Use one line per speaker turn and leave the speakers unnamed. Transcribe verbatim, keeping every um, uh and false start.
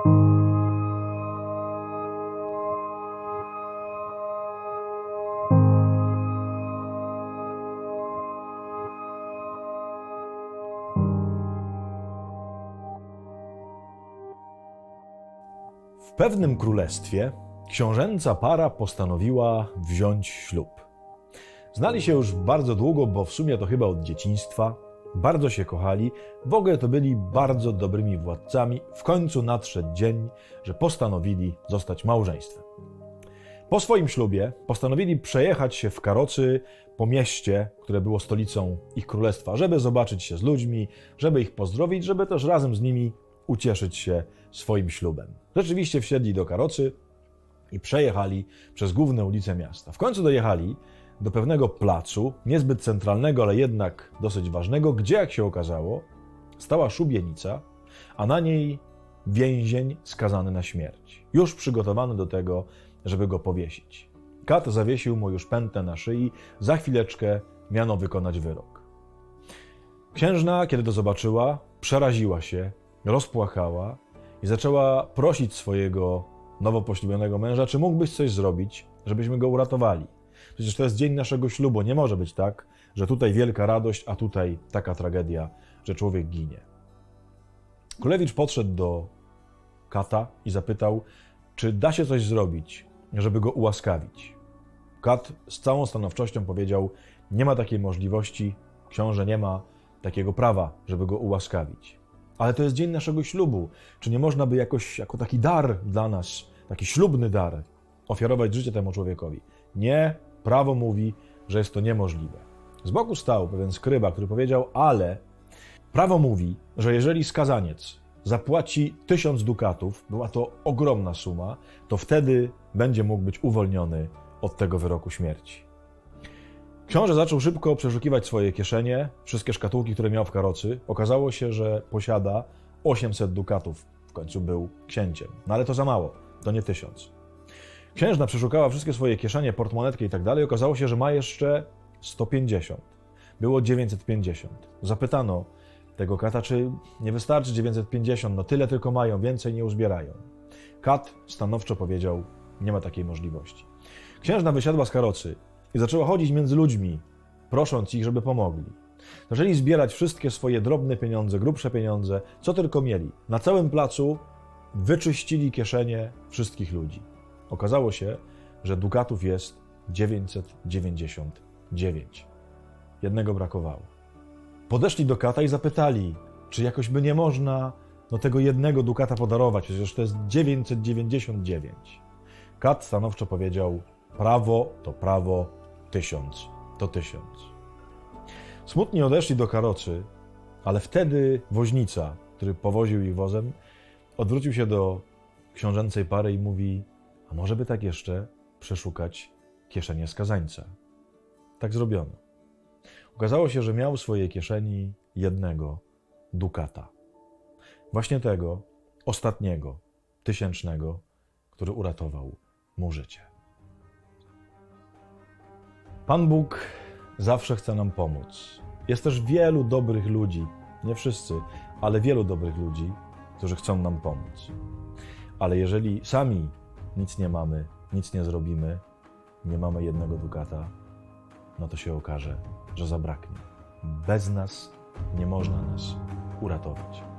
W pewnym królestwie książęca para postanowiła wziąć ślub. Znali się już bardzo długo, bo w sumie to chyba od dzieciństwa. Bardzo się kochali, w ogóle to byli bardzo dobrymi władcami. W końcu nadszedł dzień, że postanowili zostać małżeństwem. Po swoim ślubie postanowili przejechać się w karocy po mieście, które było stolicą ich królestwa, żeby zobaczyć się z ludźmi, żeby ich pozdrowić, żeby też razem z nimi ucieszyć się swoim ślubem. Rzeczywiście wsiedli do karocy i przejechali przez główne ulice miasta. W końcu dojechali do pewnego placu, niezbyt centralnego, ale jednak dosyć ważnego, gdzie, jak się okazało, stała szubienica, a na niej więzień skazany na śmierć, już przygotowany do tego, żeby go powiesić. Kat zawiesił mu już pętlę na szyi, za chwileczkę miano wykonać wyrok. Księżna, kiedy to zobaczyła, przeraziła się, rozpłakała i zaczęła prosić swojego nowo poślubionego męża, czy mógłbyś coś zrobić, żebyśmy go uratowali. Przecież to jest dzień naszego ślubu, nie może być tak, że tutaj wielka radość, a tutaj taka tragedia, że człowiek ginie. Królewicz podszedł do Kata i zapytał, czy da się coś zrobić, żeby go ułaskawić. Kat z całą stanowczością powiedział, nie ma takiej możliwości, książę nie ma takiego prawa, żeby go ułaskawić. Ale to jest dzień naszego ślubu. Czy nie można by jakoś, jako taki dar dla nas, taki ślubny dar, ofiarować życie temu człowiekowi? Nie, prawo mówi, że jest to niemożliwe. Z boku stał pewien skryba, który powiedział, ale prawo mówi, że jeżeli skazaniec zapłaci tysiąc dukatów, była to ogromna suma, to wtedy będzie mógł być uwolniony od tego wyroku śmierci. Książę zaczął szybko przeszukiwać swoje kieszenie, wszystkie szkatułki, które miał w karocy. Okazało się, że posiada osiemset dukatów. W końcu był księciem. No ale to za mało, to nie tysiąc. Księżna przeszukała wszystkie swoje kieszenie, portmonetkę i tak dalej. Okazało się, że ma jeszcze sto pięćdziesiąt. Było dziewięćset pięćdziesiąt. Zapytano tego Kata, czy nie wystarczy dziewięćset pięćdziesiąt, no tyle tylko mają, więcej nie uzbierają. Kat stanowczo powiedział, nie ma takiej możliwości. Księżna wysiadła z karocy i zaczęła chodzić między ludźmi, prosząc ich, żeby pomogli. Zaczęli zbierać wszystkie swoje drobne pieniądze, grubsze pieniądze, co tylko mieli. Na całym placu wyczyścili kieszenie wszystkich ludzi. Okazało się, że dukatów jest dziewięćset dziewięćdziesiąt dziewięć. Jednego brakowało. Podeszli do Kata i zapytali, czy jakoś by nie można no, tego jednego dukata podarować, przecież to jest dziewięćset dziewięćdziesiąt dziewięć. Kat stanowczo powiedział, prawo to prawo, tysiąc to tysiąc. Smutni odeszli do karocy, ale wtedy woźnica, który powoził ich wozem, odwrócił się do książęcej pary i mówi, a może by tak jeszcze przeszukać kieszenie skazańca. Tak zrobiono. Okazało się, że miał w swojej kieszeni jednego dukata. Właśnie tego, ostatniego, tysięcznego, który uratował mu życie. Pan Bóg zawsze chce nam pomóc. Jest też wielu dobrych ludzi, nie wszyscy, ale wielu dobrych ludzi, którzy chcą nam pomóc. Ale jeżeli sami nic nie mamy, nic nie zrobimy, nie mamy jednego dukata, no to się okaże, że zabraknie. Bez nas nie można nas uratować.